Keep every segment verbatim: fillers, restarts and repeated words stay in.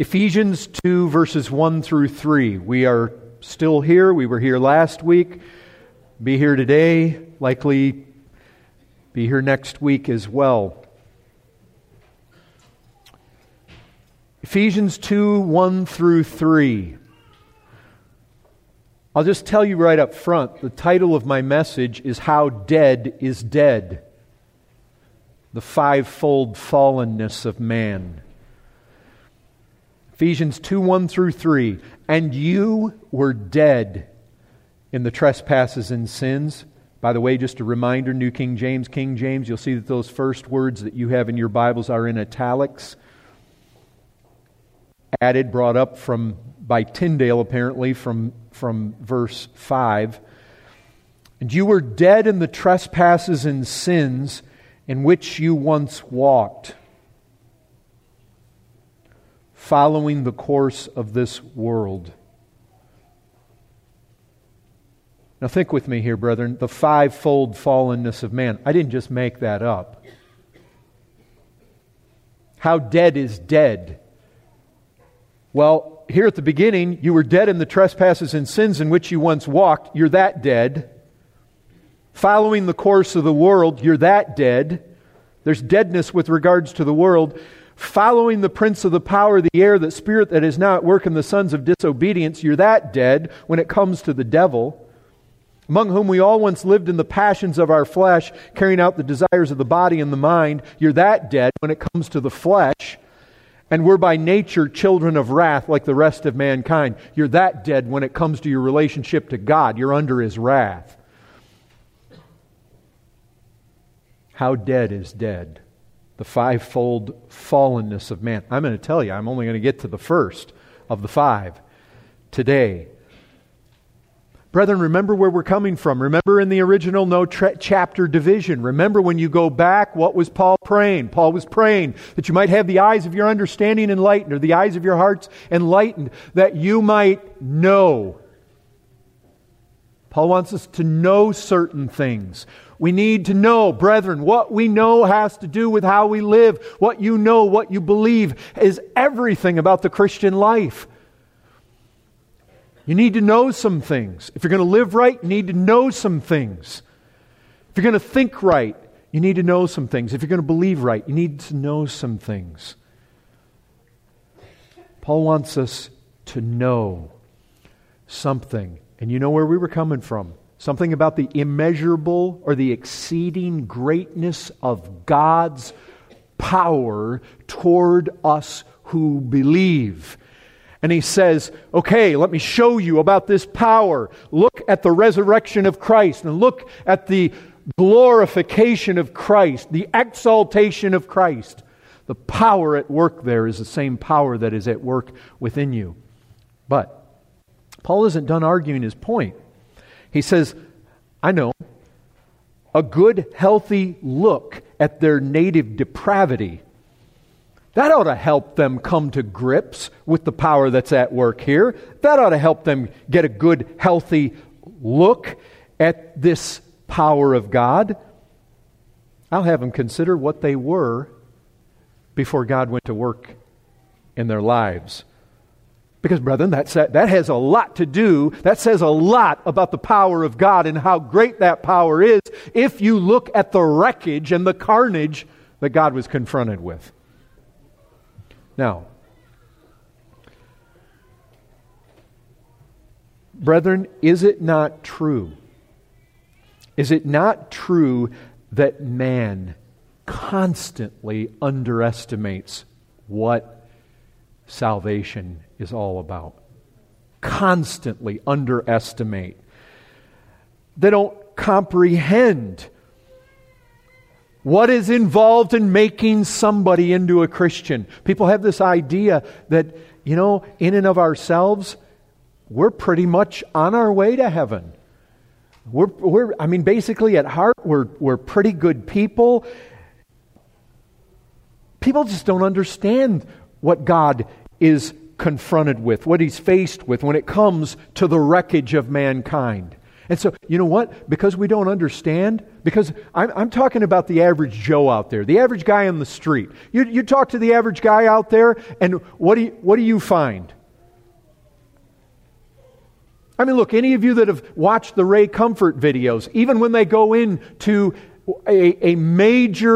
Ephesians two, verses one through three. We are still here. We were here last week. Be here today. Likely be here next week as well. Ephesians two, one through three. I'll just tell you right up front, the title of my message is How Dead is Dead. The fivefold fallenness of man. Ephesians two, one through three. And you were dead in the trespasses and sins. By the way, just a reminder, New King James, King James, you'll see that those first words that you have in your Bibles are in italics. Added, brought up from by Tyndale apparently from, from verse five. And you were dead in the trespasses and sins in which you once walked, following the course of this world. Now think with me here, brethren, the fivefold fallenness of man. I didn't just make that up. How dead is dead? Well, here at the beginning, you were dead in the trespasses and sins in which you once walked. You're that dead. Following the course of the world, you're that dead. There's deadness with regards to the world. Following the prince of the power of the air, the spirit that is now at work in the sons of disobedience, you're that dead when it comes to the devil, among whom we all once lived in the passions of our flesh, carrying out the desires of the body and the mind. You're that dead when it comes to the flesh, and we're by nature children of wrath like the rest of mankind. You're that dead when it comes to your relationship to God. You're under His wrath. How dead is dead? The fivefold fallenness of man. I'm going to tell you, I'm only going to get to the first of the five today. Brethren, remember where we're coming from. Remember in the original no tra- chapter division. Remember when you go back, what was Paul praying? Paul was praying that you might have the eyes of your understanding enlightened, or the eyes of your hearts enlightened, that you might know. Paul wants us to know certain things. We need to know, brethren, what we know has to do with how we live. What you know, what you believe is everything about the Christian life. You need to know some things. If you're going to live right, you need to know some things. If you're going to think right, you need to know some things. If you're going to believe right, you need to know some things. Paul wants us to know something. And you know where we were coming from. Something about the immeasurable or the exceeding greatness of God's power toward us who believe. And he says, okay, let me show you about this power. Look at the resurrection of Christ and look at the glorification of Christ, the exaltation of Christ. The power at work there is the same power that is at work within you. But Paul isn't done arguing his point. He says, I know, a good, healthy look at their native depravity, that ought to help them come to grips with the power that's at work here. That ought to help them get a good, healthy look at this power of God. I'll have them consider what they were before God went to work in their lives. Because, brethren, that's, that has a lot to do, that says a lot about the power of God and how great that power is if you look at the wreckage and the carnage that God was confronted with. Now, brethren, is it not true? Is it not true that man constantly underestimates what salvation is all about? Constantly underestimate. They don't comprehend what is involved in making somebody into a Christian. People have this idea that, you know, in and of ourselves, we're pretty much on our way to heaven. We're, we're I mean, basically at heart, we're, we're pretty good people. People just don't understand what God is confronted with, what He's faced with when it comes to the wreckage of mankind. And so, you know what? Because we don't understand, because I'm, I'm talking about the average Joe out there, the average guy on the street. You, you talk to the average guy out there, and what do you, what do you find? I mean, look, any of you that have watched the Ray Comfort videos, even when they go into a, a major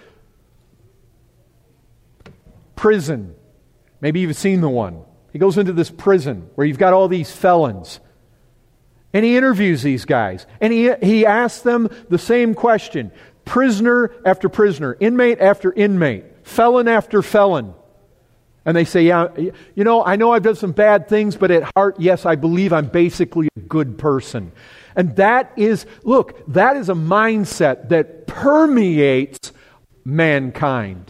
prison, maybe you've seen the one. He goes into this prison where you've got all these felons. And he interviews these guys. And he, he asks them the same question. Prisoner after prisoner. Inmate after inmate. Felon after felon. And they say, yeah, you know, I know I've done some bad things, but at heart, yes, I believe I'm basically a good person. And that is, look, that is a mindset that permeates mankind.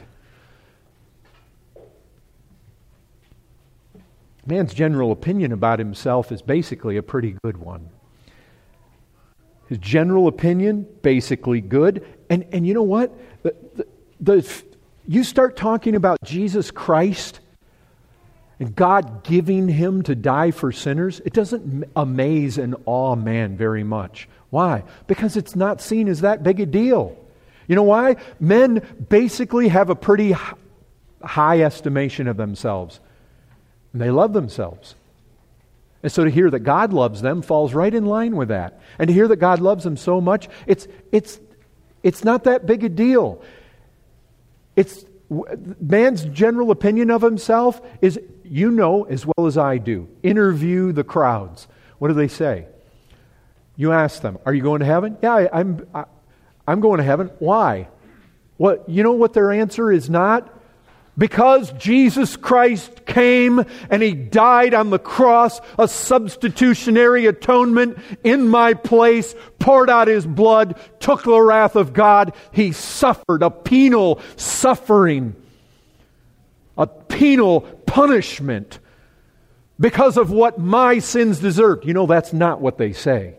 Man's general opinion about himself is basically a pretty good one. His general opinion, basically good. And and you know what? The, the, the, you start talking about Jesus Christ and God giving Him to die for sinners, it doesn't amaze and awe man very much. Why? Because it's not seen as that big a deal. You know why? Men basically have a pretty high estimation of themselves. And they love themselves. And so to hear that God loves them falls right in line with that. And to hear that God loves them so much, it's it's it's not that big a deal. It's man's general opinion of himself is, you know as well as I do. Interview the crowds. What do they say? You ask them, "Are you going to heaven?" "Yeah, I, I'm I, I'm going to heaven." "Why?" What you know what their answer is not? Because Jesus Christ came and He died on the cross, a substitutionary atonement in my place, poured out His blood, took the wrath of God. He suffered a penal suffering, a penal punishment because of what my sins deserved. You know, that's not what they say.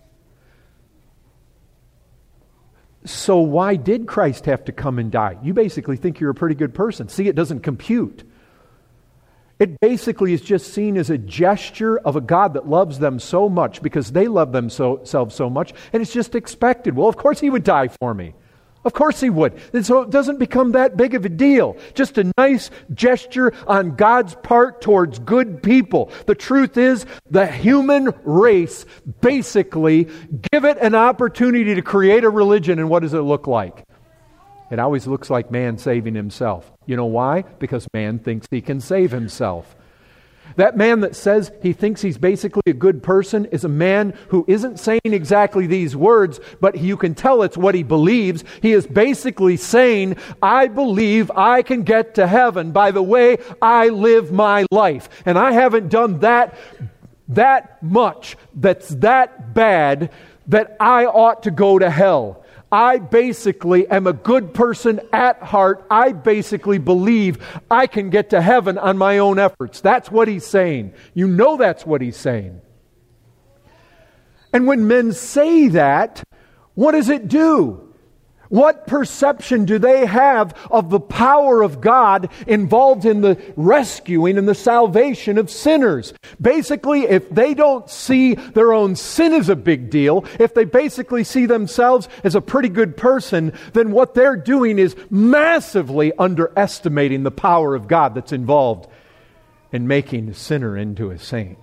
So why did Christ have to come and die? You basically think you're a pretty good person. See, it doesn't compute. It basically is just seen as a gesture of a God that loves them so much because they love themselves so much, and it's just expected. Well, of course He would die for me. Of course He would. And so it doesn't become that big of a deal. Just a nice gesture on God's part towards good people. The truth is, the human race basically give it an opportunity to create a religion, and what does it look like? It always looks like man saving himself. You know why? Because man thinks he can save himself. That man that says he thinks he's basically a good person is a man who isn't saying exactly these words, but you can tell it's what he believes. He is basically saying, I believe I can get to heaven by the way I live my life. And I haven't done that, that much that's that bad that I ought to go to hell. I basically am a good person at heart. I basically believe I can get to heaven on my own efforts. That's what he's saying. You know that's what he's saying. And when men say that, what does it do? What perception do they have of the power of God involved in the rescuing and the salvation of sinners? Basically, if they don't see their own sin as a big deal, if they basically see themselves as a pretty good person, then what they're doing is massively underestimating the power of God that's involved in making a sinner into a saint.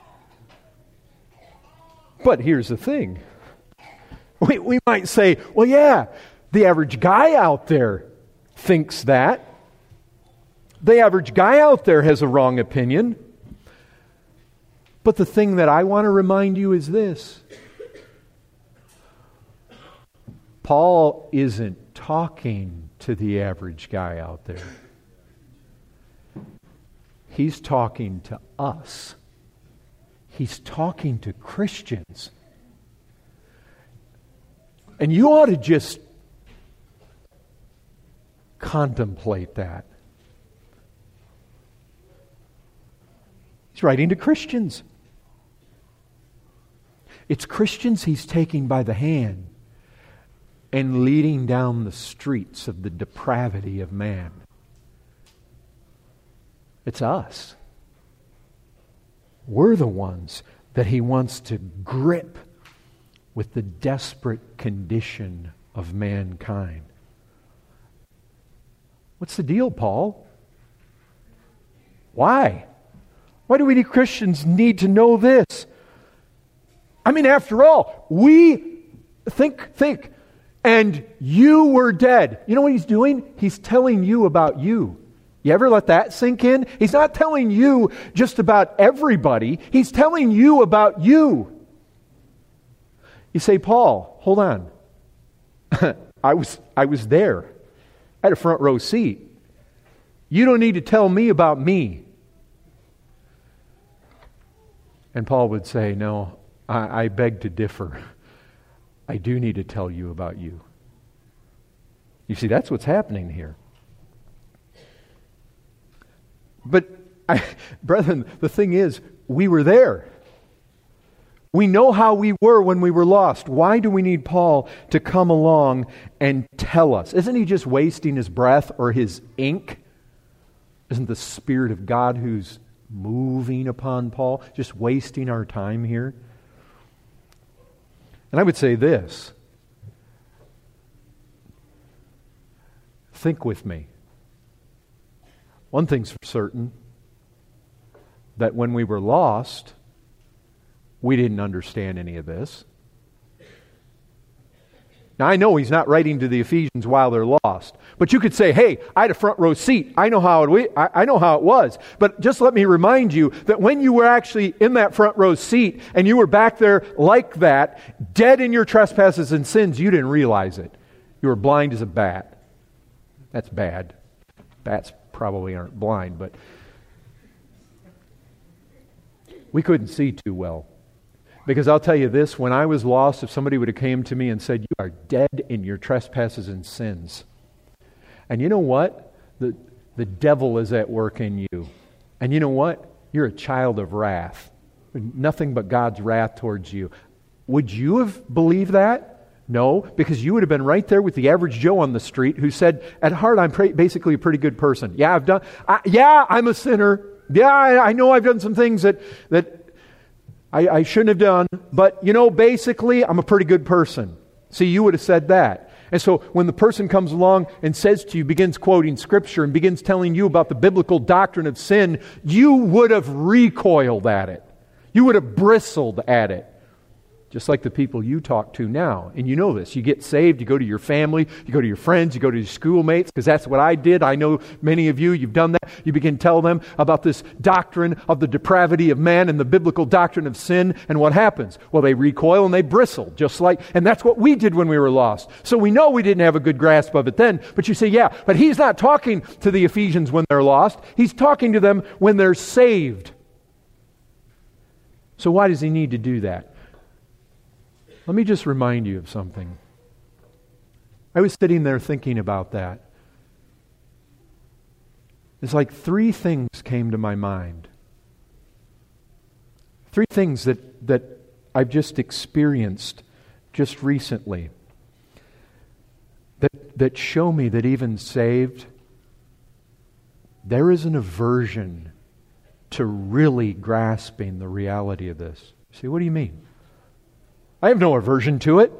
But here's the thing. We, we might say, well, yeah, the average guy out there thinks that. The average guy out there has a wrong opinion. But the thing that I want to remind you is this. Paul isn't talking to the average guy out there. He's talking to us. He's talking to Christians. And you ought to just contemplate that. He's writing to Christians. It's Christians he's taking by the hand and leading down the streets of the depravity of man. It's us. We're the ones that he wants to grip with the desperate condition of mankind. What's the deal, Paul? Why? Why do we Christians need to know this? I mean, after all, we think, think, and you were dead. You know what he's doing? He's telling you about you. You ever let that sink in? He's not telling you just about everybody. He's telling you about you. You say, Paul, hold on. I was I was there. I had a front row seat. You don't need to tell me about me. And Paul would say, no, I, I beg to differ. I do need to tell you about you. You see, that's what's happening here. But, I, brethren, the thing is, we were there. We know how we were when we were lost. Why do we need Paul to come along and tell us? Isn't he just wasting his breath or his ink? Isn't the Spirit of God who's moving upon Paul just wasting our time here? And I would say this. Think with me. One thing's for certain, that when we were lost, we didn't understand any of this. Now, I know he's not writing to the Ephesians while they're lost, but you could say, hey, I had a front row seat. I know how it, I, I know how it was. But just let me remind you that when you were actually in that front row seat and you were back there like that, dead in your trespasses and sins, you didn't realize it. You were blind as a bat. That's bad. Bats probably aren't blind, but we couldn't see too well. Because I'll tell you this, when I was lost, if somebody would have came to me and said, you are dead in your trespasses and sins. And you know what? The, the devil is at work in you. And you know what? You're a child of wrath. Nothing but God's wrath towards you. Would you have believed that? No, because you would have been right there with the average Joe on the street who said, at heart, I'm pre- basically a pretty good person. Yeah, I've done, I, yeah, I'm a sinner. Yeah, I, I know I've done some things that, that I, I shouldn't have done, but, you know, basically, I'm a pretty good person. See, you would have said that. And so when the person comes along and says to you, begins quoting Scripture and begins telling you about the biblical doctrine of sin, you would have recoiled at it. You would have bristled at it. Just like the people you talk to now. And you know this. You get saved, you go to your family, you go to your friends, you go to your schoolmates, because that's what I did. I know many of you, you've done that. You begin to tell them about this doctrine of the depravity of man and the biblical doctrine of sin. And what happens? Well, they recoil and they bristle, just like, and that's what we did when we were lost. So we know we didn't have a good grasp of it then. But you say, yeah, but he's not talking to the Ephesians when they're lost. He's talking to them when they're saved. So why does he need to do that? Let me just remind you of something. I was sitting there thinking about that. It's like three things came to my mind. Three things that, that I've just experienced just recently that, that show me that even saved, there is an aversion to really grasping the reality of this. See, what do you mean? I have no aversion to it.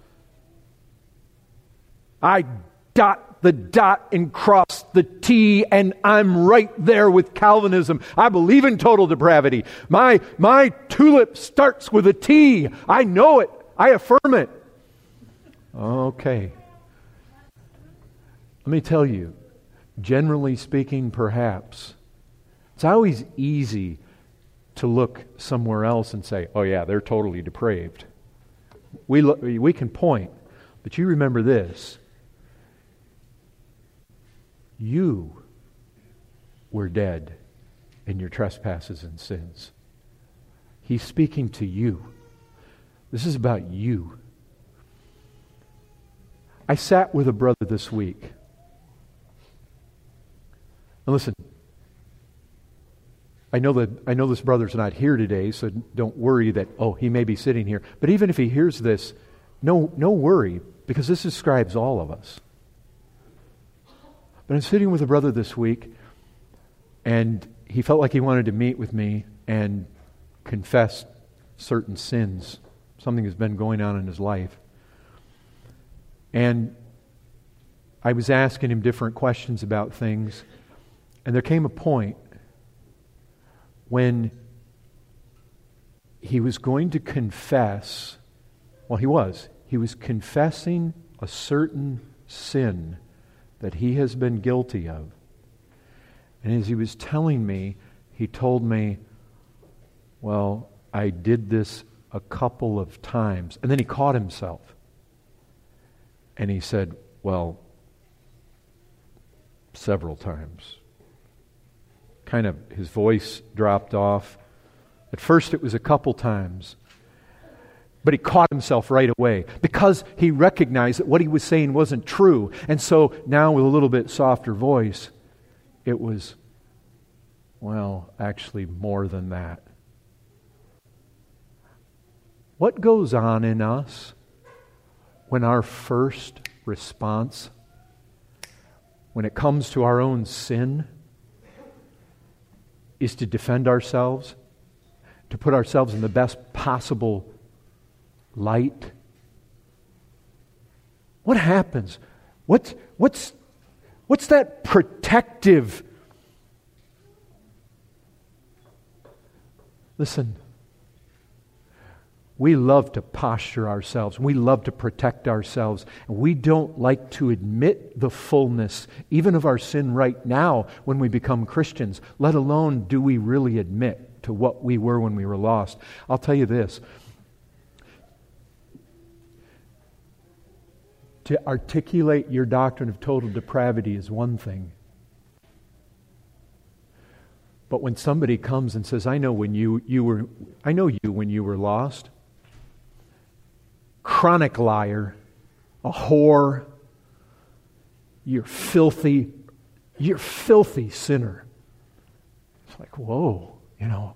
I dot the dot and cross the T, and I'm right there with Calvinism. I believe in total depravity. My, my tulip starts with a T. I know it. I affirm it. Okay. Let me tell you, generally speaking, perhaps, it's always easy to look somewhere else and say, oh yeah, they're totally depraved. We look, we can point, but you remember this. You were dead in your trespasses and sins. He's speaking to you. This is about you. I sat with a brother this week. And listen, I know that I know this brother's not here today, so don't worry that, oh, he may be sitting here. But even if he hears this, no, no worry, because this describes all of us. But I'm sitting with a brother this week, and he felt like he wanted to meet with me and confess certain sins something has been going on in his life. And I was asking him different questions about things, and there came a point when he was going to confess, well, he was, he was confessing a certain sin that he has been guilty of. And as he was telling me, he told me, well, I did this a couple of times. And then he caught himself. And he said, well, several times. Kind of, his voice dropped off. At first it was a couple times. But he caught himself right away because he recognized that what he was saying wasn't true. And so now with a little bit softer voice, it was, well, actually more than that. What goes on in us when our first response, when it comes to our own sin, is to defend ourselves, to put ourselves in the best possible light? What happens? What's, what's, what's that protective? Listen, we love to posture ourselves. We love to protect ourselves. And we don't like to admit the fullness, even of our sin right now when we become Christians, let alone do we really admit to what we were when we were lost. I'll tell you this. To articulate your doctrine of total depravity is one thing. But when somebody comes and says, I know when you, you were I know you when you were lost. Chronic liar, a whore, you're filthy, you're filthy sinner. It's like, whoa, you know.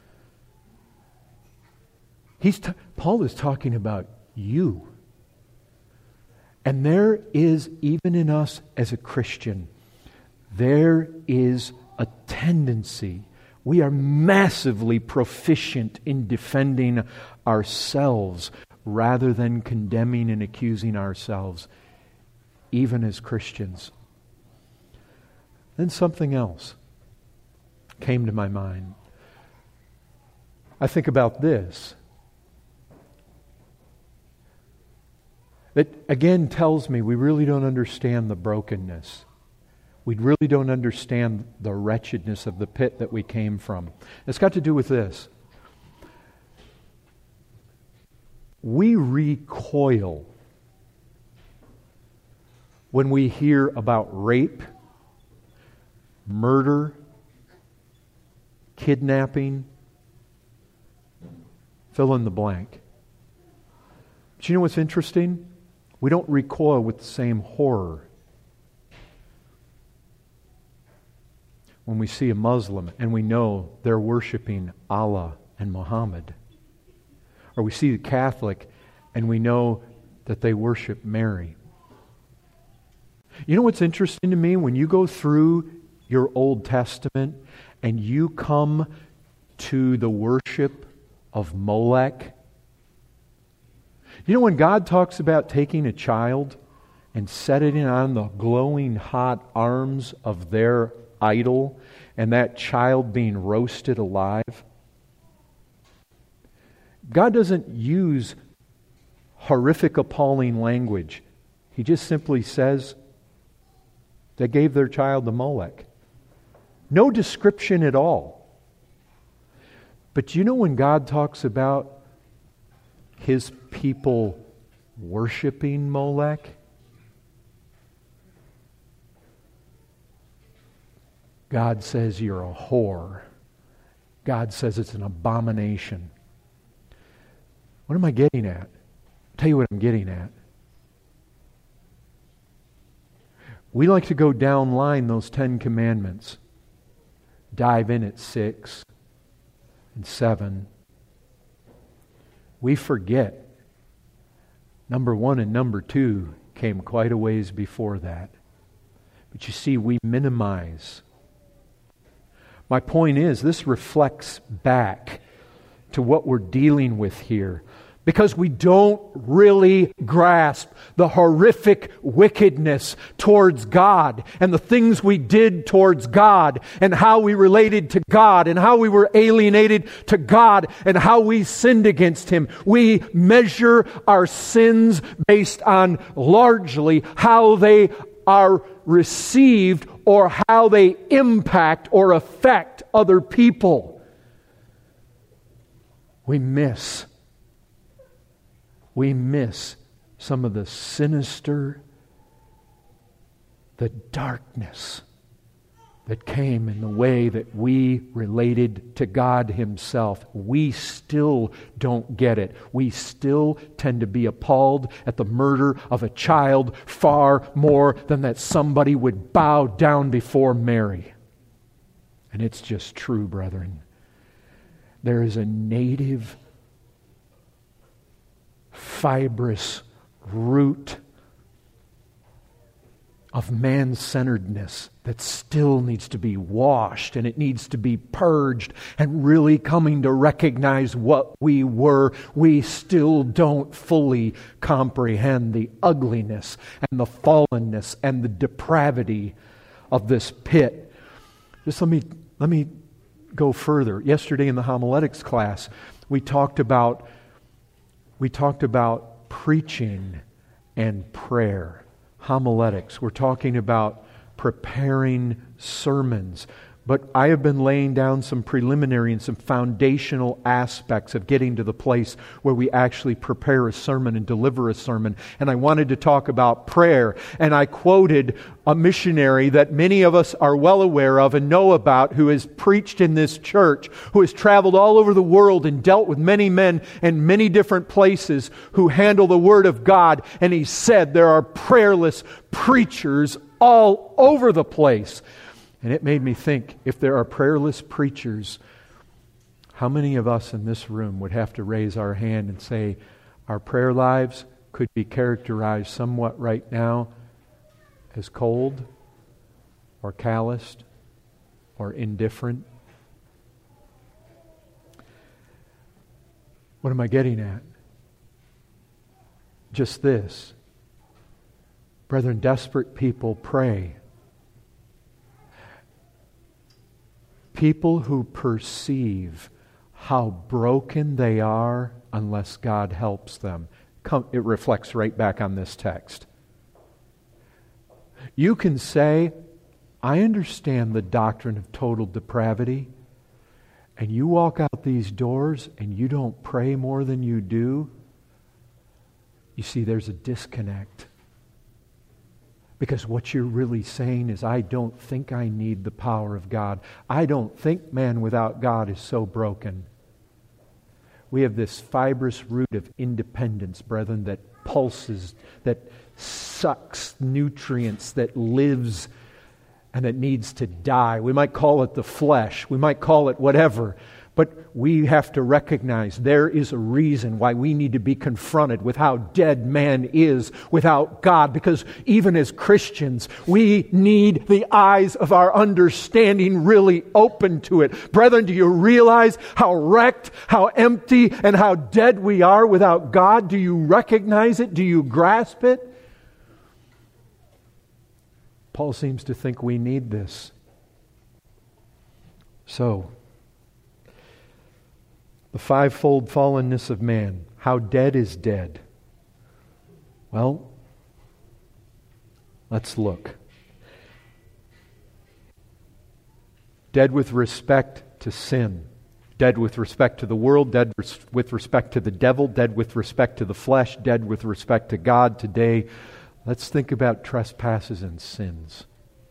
He's t- Paul is talking about you. And there is, even in us as a Christian, there is a tendency. We are massively proficient in defending ourselves rather than condemning and accusing ourselves, even as Christians. Then something else came to my mind. I think about this. That again tells me we really don't understand the brokenness. We really don't understand the wretchedness of the pit that we came from. It's got to do with this. We recoil when we hear about rape, murder, kidnapping, fill in the blank. But you know what's interesting? We don't recoil with the same horror when we see a Muslim and we know they're worshiping Allah and Muhammad. Or we see the Catholic and we know that they worship Mary. You know what's interesting to me? When you go through your Old Testament and you come to the worship of Molech, you know when God talks about taking a child and setting it on the glowing hot arms of their idol and that child being roasted alive? God doesn't use horrific, appalling language. He just simply says they gave their child to Molech. No description at all. But you know when God talks about His people worshiping Molech? God says you're a whore. God says it's an abomination. What am I getting at? I'll tell you what I'm getting at. We like to go down line those Ten Commandments. Dive in at six and seven. We forget number one and number two came quite a ways before that. But you see, we minimize. My point is, this reflects back to what we're dealing with here. because we don't really grasp the horrific wickedness towards God and the things we did towards God and how we related to God and how we were alienated to God and how we sinned against Him. We measure our sins based on largely how they are received or how they impact or affect other people. We miss We miss some of the sinister, the darkness that came in the way that we related to God Himself. We still don't get it. We still tend to be appalled at the murder of a child far more than that somebody would bow down before Mary. And it's just true, brethren. There is a native fibrous root of man-centeredness that still needs to be washed and it needs to be purged, and really coming to recognize what we were. We still don't fully comprehend the ugliness and the fallenness and the depravity of this pit. Just let me let me go further. Yesterday in the homiletics class, we talked about We talked about preaching and prayer. Homiletics. We're talking about preparing sermons. But I have been laying down some preliminary and some foundational aspects of getting to the place where we actually prepare a sermon and deliver a sermon. And I wanted to talk about prayer. And I quoted a missionary that many of us are well aware of and know about, who has preached in this church, who has traveled all over the world and dealt with many men in many different places who handle the Word of God. And he said there are prayerless preachers all over the place. And it made me think, if there are prayerless preachers, how many of us in this room would have to raise our hand and say, our prayer lives could be characterized somewhat right now as cold or calloused or indifferent? What am I getting at? Just this. Brethren, desperate people pray. People who perceive how broken they are unless God helps them. Come, it reflects right back on this text. You can say, I understand the doctrine of total depravity, and you walk out these doors and you don't pray more than you do. You see, there's a disconnect. Because what you're really saying is, I don't think I need the power of God. I don't think man without God is so broken. We have this fibrous root of independence, brethren, that pulses, that sucks nutrients, that lives and that needs to die. We might call it the flesh. We might call it whatever. But we have to recognize there is a reason why we need to be confronted with how dead man is without God. Because even as Christians, we need the eyes of our understanding really open to it. Brethren, do you realize how wrecked, how empty, and how dead we are without God? Do you recognize it? Do you grasp it? Paul seems to think we need this. So, the fivefold fallenness of man. How dead is dead? Well, let's look. Dead with respect to sin. Dead with respect to the world. Dead with respect to the devil. Dead with respect to the flesh. Dead with respect to God. Today, let's think about trespasses and sins.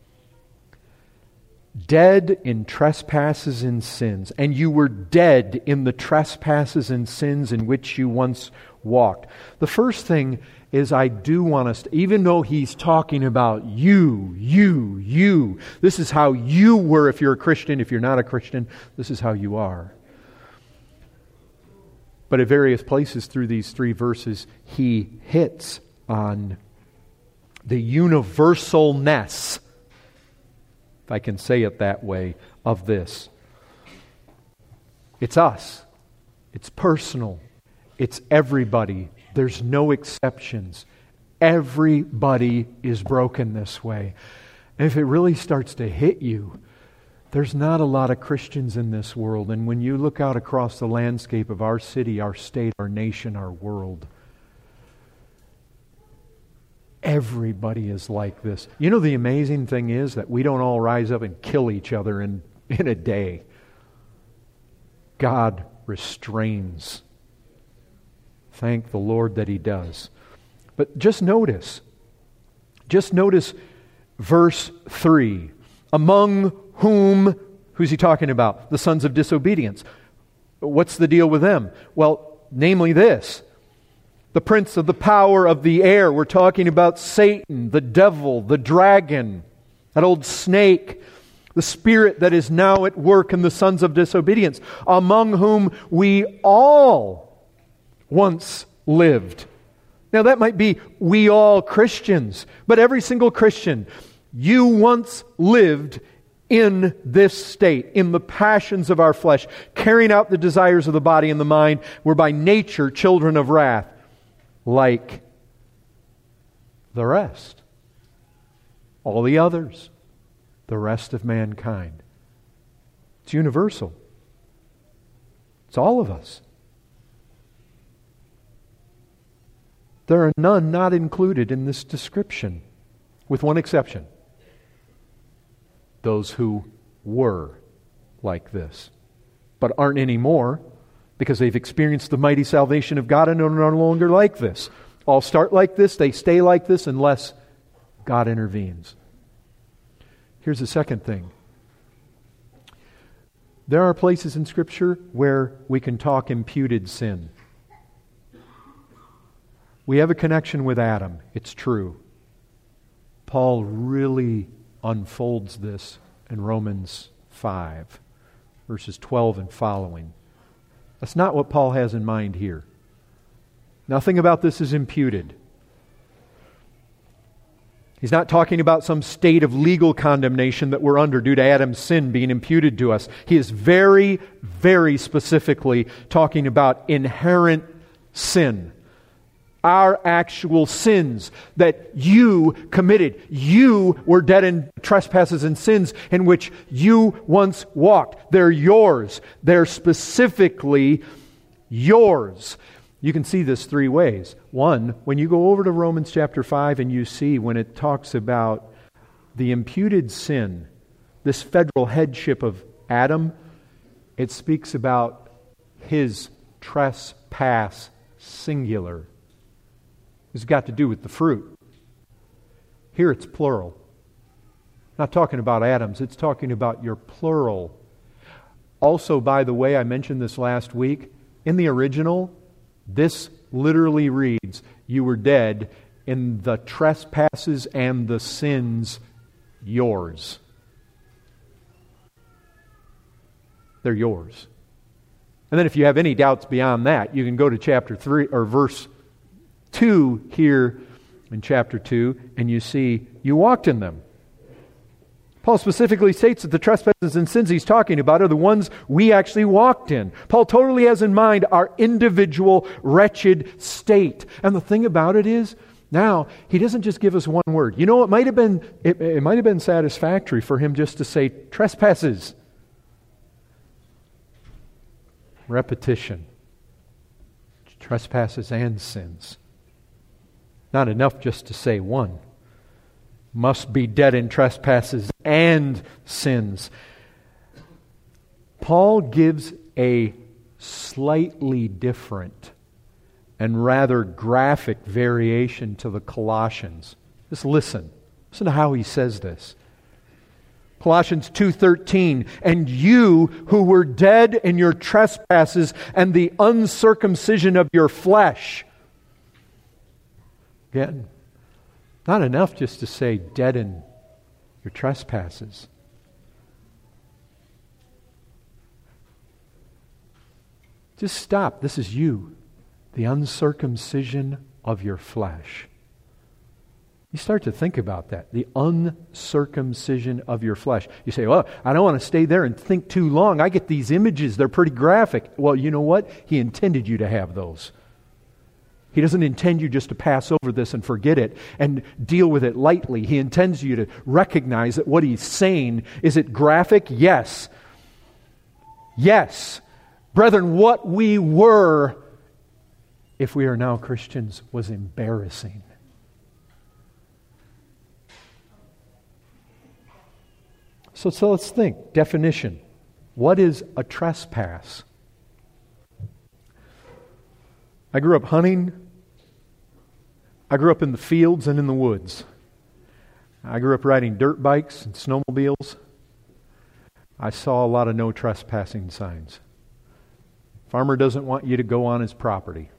Dead in trespasses and sins, and you were dead in the trespasses and sins in which you once walked. The first thing is, I do want us to, even though he's talking about you, you, you, this is how you were if you're a Christian. If you're not a Christian, this is how you are. But at various places through these three verses, he hits on the universalness, if I can say it that way, of this. It's us. It's personal. It's everybody. There's no exceptions. Everybody is broken this way. And if it really starts to hit you, there's not a lot of Christians in this world. And when you look out across the landscape of our city, our state, our nation, our world, everybody is like this. You know, the amazing thing is that we don't all rise up and kill each other in, in a day. God restrains. Thank the Lord that He does. But just notice, just notice verse three. Among whom, who's he talking about? The sons of disobedience. What's the deal with them? Well, namely this. The prince of the power of the air. We're talking about Satan, the devil, the dragon, that old snake, the spirit that is now at work in the sons of disobedience, among whom we all once lived. Now that might be we all Christians, but every single Christian, you once lived in this state, in the passions of our flesh, carrying out the desires of the body and the mind. We're by nature children of wrath, like the rest. All the others, the rest of mankind. It's universal. It's all of us. There are none not included in this description, with one exception. Those who were like this, but aren't anymore because they've experienced the mighty salvation of God and are no longer like this. All start like this, they stay like this unless God intervenes. Here's the second thing. There are places in Scripture where we can talk imputed sin. We have a connection with Adam. It's true. Paul really unfolds this in Romans five, verses twelve and following. That's not what Paul has in mind here. Nothing about this is imputed. He's not talking about some state of legal condemnation that we're under due to Adam's sin being imputed to us. He is very, very specifically talking about inherent sin. Our actual sins that you committed. You were dead in trespasses and sins in which you once walked. They're yours. They're specifically yours. You can see this three ways. One, when you go over to Romans chapter five and you see when it talks about the imputed sin, this federal headship of Adam, it speaks about his trespass singular. It's got to do with the fruit. Here it's plural. Not talking about Adam's, it's talking about your plural. Also, by the way, I mentioned this last week, in the original, this literally reads, you were dead in the trespasses and the sins yours. They're yours. And then if you have any doubts beyond that, you can go to chapter three or verse two here in chapter two, and you see you walked in them. Paul specifically states that the trespasses and sins he's talking about are the ones we actually walked in. Paul totally has in mind our individual wretched state. And the thing about it is, now he doesn't just give us one word. You know, it might have been it, it might have been satisfactory for him just to say trespasses. Repetition. Trespasses and sins. Not enough just to say one. Must be dead in trespasses and sins. Paul gives a slightly different and rather graphic variation to the Colossians. Just listen. Listen to how he says this. Colossians two thirteen, and you who were dead in your trespasses and the uncircumcision of your flesh. Again, not enough just to say dead in your trespasses. Just stop. This is you. The uncircumcision of your flesh. You start to think about that. The uncircumcision of your flesh. You say, well, I don't want to stay there and think too long. I get these images. They're pretty graphic. Well, you know what? He intended you to have those. He doesn't intend you just to pass over this and forget it and deal with it lightly. He intends you to recognize that what he's saying, is it graphic? Yes. Yes. Brethren, what we were, if we are now Christians, was embarrassing. So, so let's think. Definition. What is a trespass? I grew up hunting. I grew up in the fields and in the woods. I grew up riding dirt bikes and snowmobiles. I saw a lot of no trespassing signs. Farmer doesn't want you to go on his property.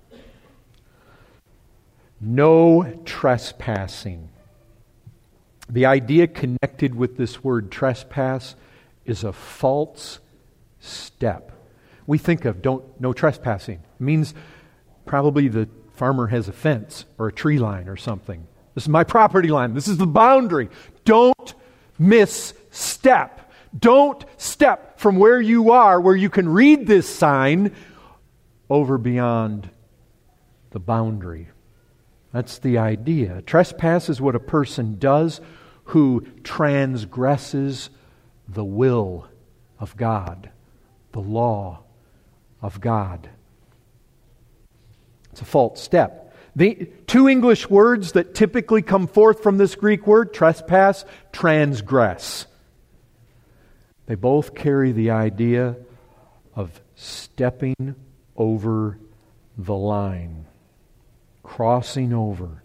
No trespassing. The idea connected with this word trespass is a false step. We think of don't no trespassing. It means probably the farmer has a fence or a tree line or something. This is my property line. This is the boundary. Don't misstep. Don't step from where you are, where you can read this sign, over beyond the boundary. That's the idea. Trespass is what a person does who transgresses the will of God, the law of God. It's a false step. The two English words that typically come forth from this Greek word, trespass, transgress. They both carry the idea of stepping over the line, crossing over.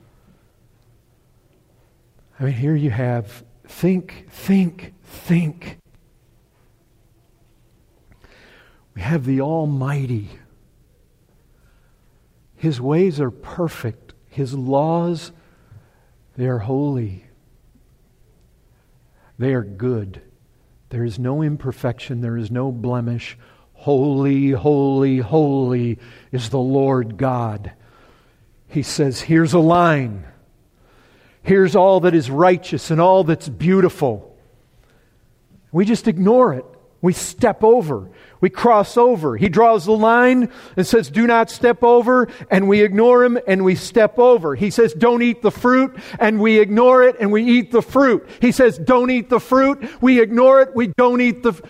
I mean, here you have, think, think, think. We have the Almighty. His ways are perfect. His laws, they are holy. They are good. There is no imperfection. There is no blemish. Holy, holy, holy is the Lord God. He says, here's a line. Here's all that is righteous and all that's beautiful. We just ignore it. We step over. We cross over. He draws the line and says, do not step over, and we ignore him and we step over. He says, don't eat the fruit, and we ignore it and we eat the fruit. He says, don't eat the fruit, we ignore it, we don't eat the...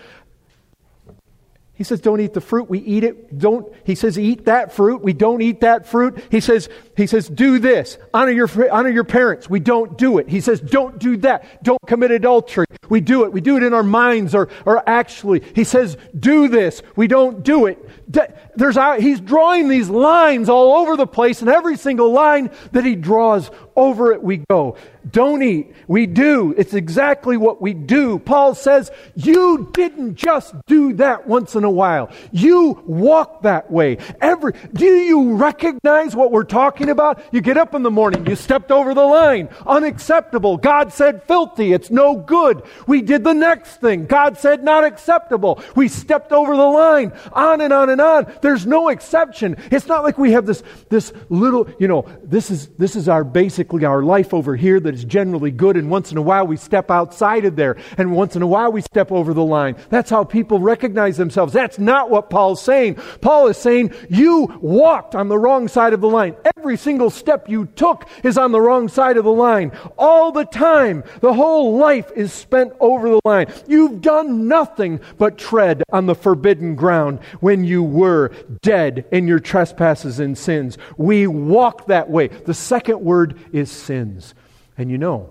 He says, don't eat the fruit, we eat it. Don't. He says, eat that fruit, we don't eat that fruit. He says, he says, do this. Honor your, honor your parents, we don't do it. He says, don't do that. Don't commit adultery. We do it. We do it in our minds or, or actually. He says, do this. We don't do it. There's, he's drawing these lines all over the place, and every single line that he draws, over it we go. Don't eat. We do. It's exactly what we do. Paul says, you didn't just do that once in a while. You walk that way. Every, do you recognize what we're talking about? You get up in the morning, you stepped over the line. Unacceptable. God said filthy. It's no good. We did the next thing. God said not acceptable. We stepped over the line. On and on and on. There's no exception. It's not like we have this, this little, you know, this is, this is our basically our life over here that is generally good, and once in a while we step outside of there, and once in a while we step over the line. That's how people recognize themselves. That's not what Paul's saying. Paul is saying, you walked on the wrong side of the line. Every single step you took is on the wrong side of the line. All the time, the whole life is spent over the line. You've done nothing but tread on the forbidden ground when you were dead in your trespasses and sins. We walk that way. The second word is sins. And you know,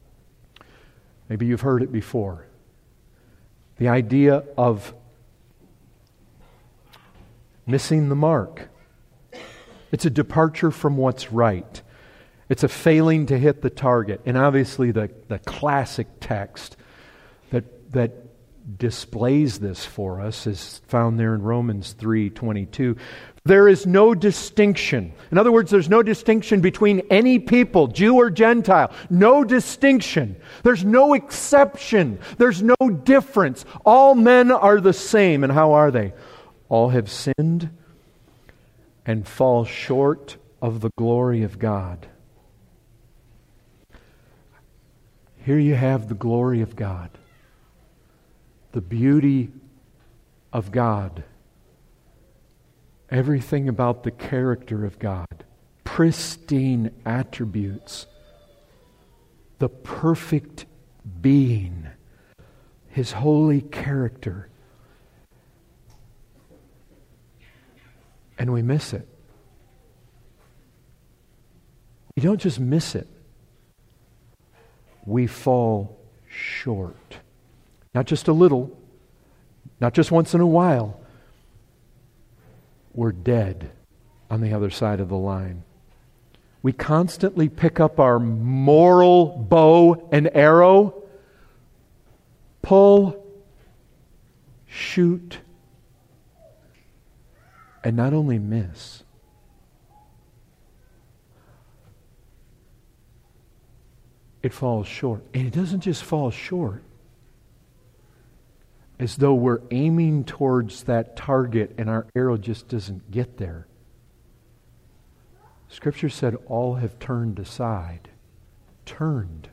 maybe you've heard it before. The idea of missing the mark. It's a departure from what's right. It's a failing to hit the target. And obviously the, the classic text that that displays this for us is found there in Romans three twenty-two. There is no distinction. In other words, there's no distinction between any people, Jew or Gentile. No distinction. There's no exception. There's no difference. All men are the same. And how are they? All have sinned and fall short of the glory of God. Here you have the glory of God. The beauty of God. Everything about the character of God. pristine attributes, the perfect being, His holy character. And we miss it. We don't just miss it. We fall short. Not just a little, not just once in a while. We're dead on the other side of the line. We constantly pick up our moral bow and arrow, pull, shoot, and not only miss, it falls short. And it doesn't just fall short as though we're aiming towards that target and our arrow just doesn't get there. Scripture said all have turned aside. Turned.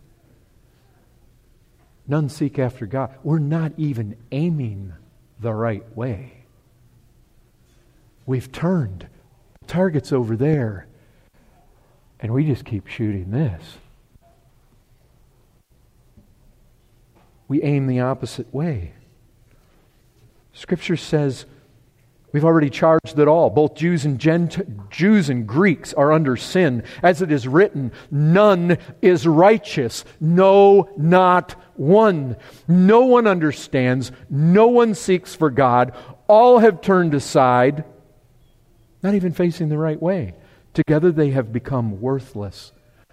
None seek after God. We're not even aiming the right way. We've turned. The target's over there. And we just keep shooting this. We aim the opposite way. Scripture says we've already charged it all. Both Jews and Gent- Jews and Greeks are under sin. As it is written, none is righteous. No, not one. No one understands. No one seeks for God. All have turned aside, not even facing the right way. Together they have become worthless.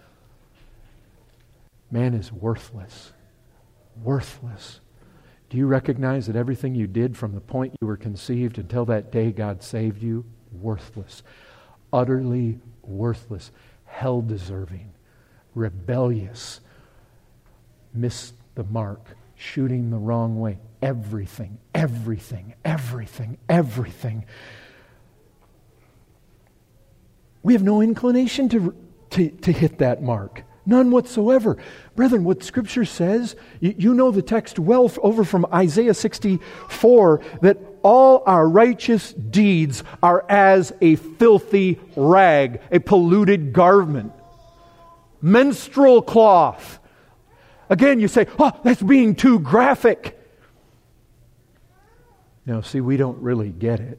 Man is worthless. Worthless. Do you recognize that everything you did from the point you were conceived until that day God saved you? Worthless. Utterly worthless. Hell-deserving. Rebellious. Missed the mark. Shooting the wrong way. Everything, everything, everything, everything. We have no inclination to, to, to hit that mark. None whatsoever. Brethren, what Scripture says, you, you know the text well over from Isaiah sixty-four, that all our righteous deeds are as a filthy rag, a polluted garment. Menstrual cloth. Again, you say, oh, that's being too graphic. Now, see, we don't really get it.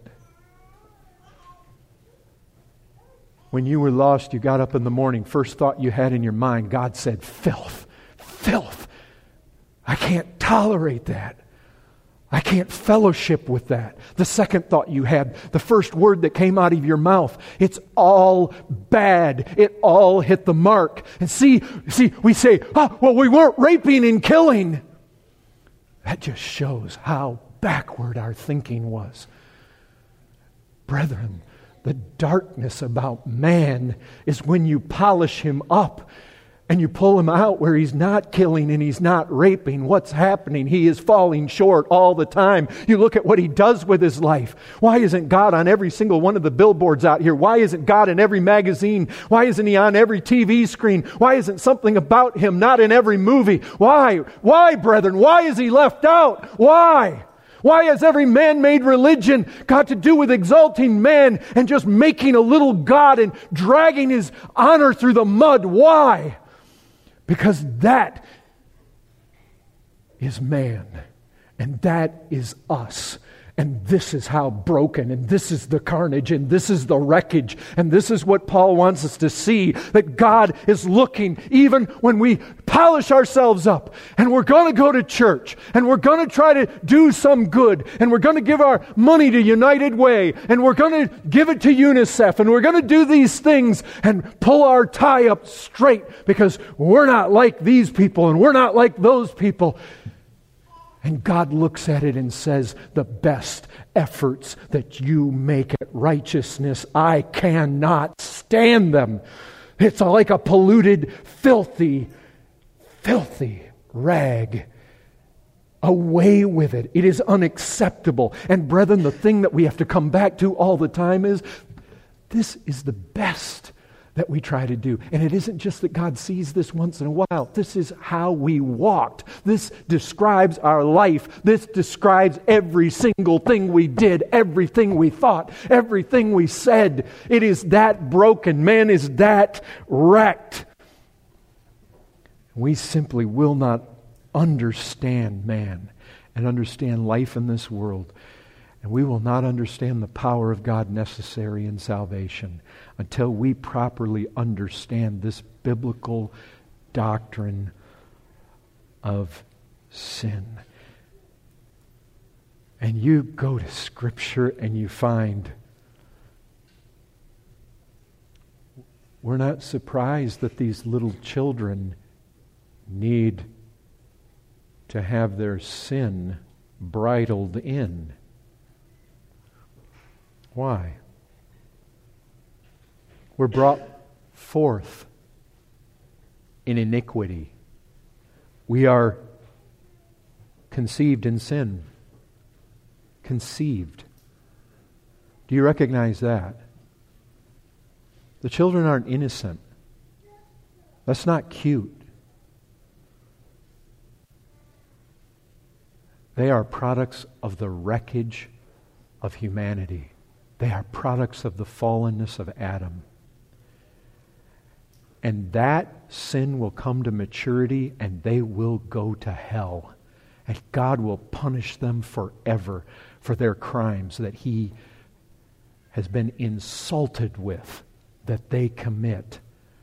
When you were lost, you got up in the morning, first thought you had in your mind, God said, filth, filth. I can't tolerate that. I can't fellowship with that. The second thought you had, the first word that came out of your mouth, it's all bad. It all hit the mark. And see, see, we say, oh, well, we weren't raping and killing. That just shows how backward our thinking was. Brethren, the darkness about man is when you polish him up and you pull him out where he's not killing and he's not raping. What's happening? He is falling short all the time. You look at what he does with his life. Why isn't God on every single one of the billboards out here? Why isn't God in every magazine? Why isn't he on every T V screen? Why isn't something about him not in every movie? Why? Why, brethren? Why is he left out? Why? Why has every man-made religion got to do with exalting man and just making a little God and dragging his honor through the mud? Why? Because that is man, and that is us. And this is how broken, and this is the carnage, and this is the wreckage, and this is what Paul wants us to see, that God is looking even when we polish ourselves up, and we're going to go to church, and we're going to try to do some good, and we're going to give our money to United Way, and we're going to give it to UNICEF, and we're going to do these things and pull our tie up straight because we're not like these people, and we're not like those people. And God looks at it and says, the best efforts that you make at righteousness, I cannot stand them. It's like a polluted, filthy, filthy rag. Away with it. It is unacceptable. And brethren, the thing that we have to come back to all the time is, this is the best that we try to do. And it isn't just that God sees this once in a while. This is how we walked. This describes our life. This describes every single thing we did, everything we thought, everything we said. It is that broken. Man is that wrecked. We simply will not understand man and understand life in this world. And we will not understand the power of God necessary in salvation until we properly understand this biblical doctrine of sin. And you go to Scripture and you find, we're not surprised that these little children need to have their sin bridled in. Why? We're brought forth in iniquity. We are conceived in sin. Conceived. Do you recognize that? The children aren't innocent. That's not cute. They are products of the wreckage of humanity. They are products of the fallenness of Adam. And that sin will come to maturity and they will go to hell. And God will punish them forever for their crimes that He has been insulted with, that they commit.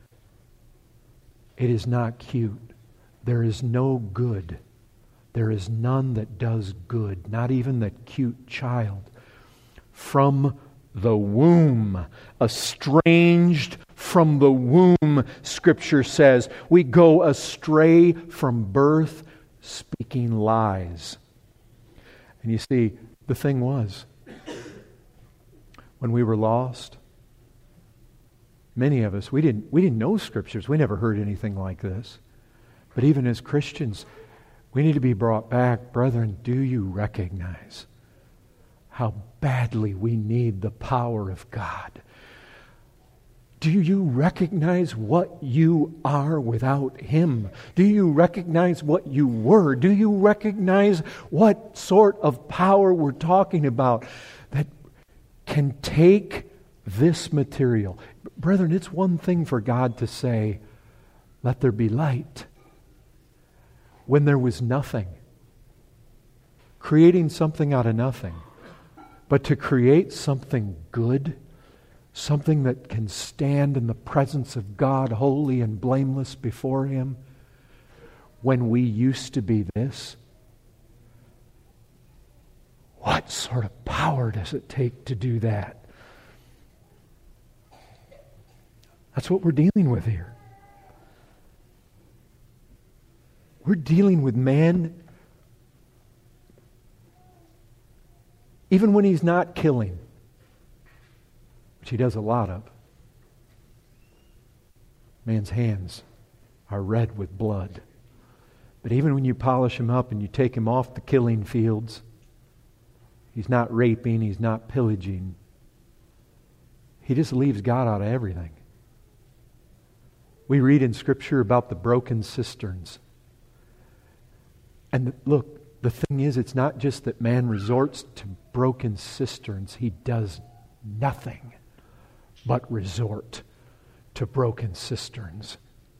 It is not cute. There is no good. There is none that does good, not even the cute child. From the womb, estranged from the womb, Scripture says, we go astray from birth, speaking lies. And you see, the thing was, when we were lost, many of us, we didn't, we didn't know Scriptures. We never heard anything like this. But even as Christians, we need to be brought back. Brethren, do you recognize how badly we need the power of God? Do you recognize what you are without Him? Do you recognize what you were? Do you recognize what sort of power we're talking about that can take this material? Brethren, it's one thing for God to say, let there be light, when there was nothing. Creating something out of nothing. But to create something good, something that can stand in the presence of God, holy and blameless before Him, when we used to be this, what sort of power does it take to do that? That's what we're dealing with here. We're dealing with man, even when he's not killing, which he does a lot of. Man's hands are red with blood. But even when you polish him up and you take him off the killing fields, he's not raping, he's not pillaging. He just leaves God out of everything. We read in Scripture about the broken cisterns. And look, the thing is, it's not just that man resorts to broken cisterns. He does nothing but resort to broken cisterns.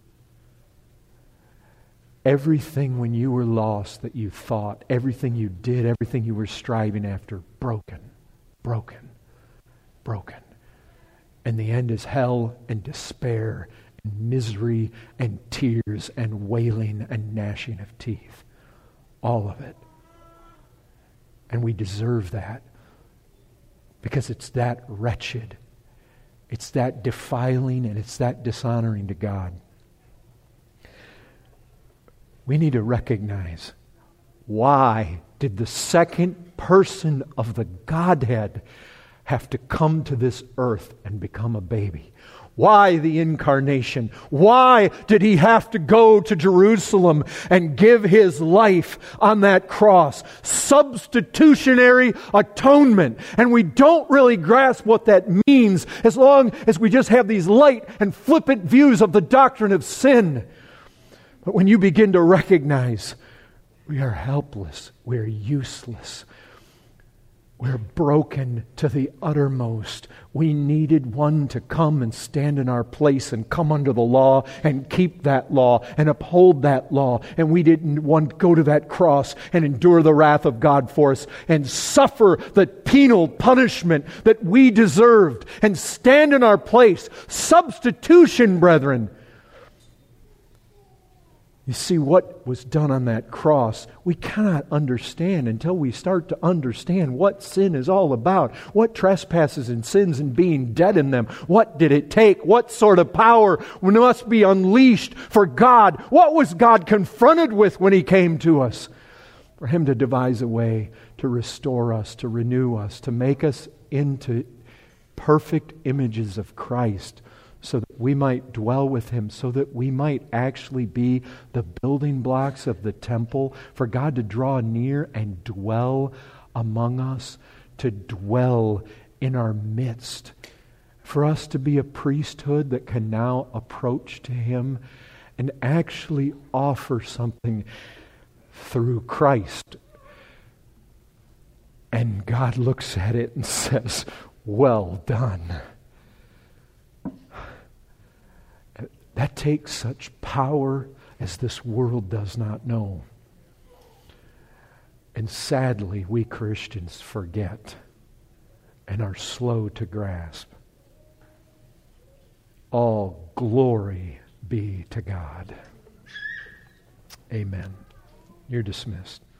Everything when you were lost that you thought, everything you did, everything you were striving after, broken, broken, broken. And the end is hell and despair and misery and tears and wailing and gnashing of teeth. All of it. And we deserve that because it's that wretched. It's that defiling and it's that dishonoring to God. We need to recognize, why did the second person of the Godhead have to come to this earth and become a baby? Why the incarnation? Why did he have to go to Jerusalem and give his life on that cross? Substitutionary atonement. And we don't really grasp what that means as long as we just have these light and flippant views of the doctrine of sin. But when you begin to recognize we are helpless, we're useless, we're broken to the uttermost. We needed one to come and stand in our place and come under the law and keep that law and uphold that law. And we didn't want to go to that cross and endure the wrath of God for us and suffer the penal punishment that we deserved and stand in our place. Substitution, brethren. You see, what was done on that cross, we cannot understand until we start to understand what sin is all about. What trespasses and sins and being dead in them. What did it take? What sort of power must be unleashed for God? What was God confronted with when He came to us? For Him to devise a way to restore us, to renew us, to make us into perfect images of Christ, so that we might dwell with Him, so that we might actually be the building blocks of the temple, for God to draw near and dwell among us, to dwell in our midst, for us to be a priesthood that can now approach to Him and actually offer something through Christ. And God looks at it and says, "Well done." That takes such power as this world does not know. And sadly, we Christians forget and are slow to grasp. All glory be to God. Amen. You're dismissed.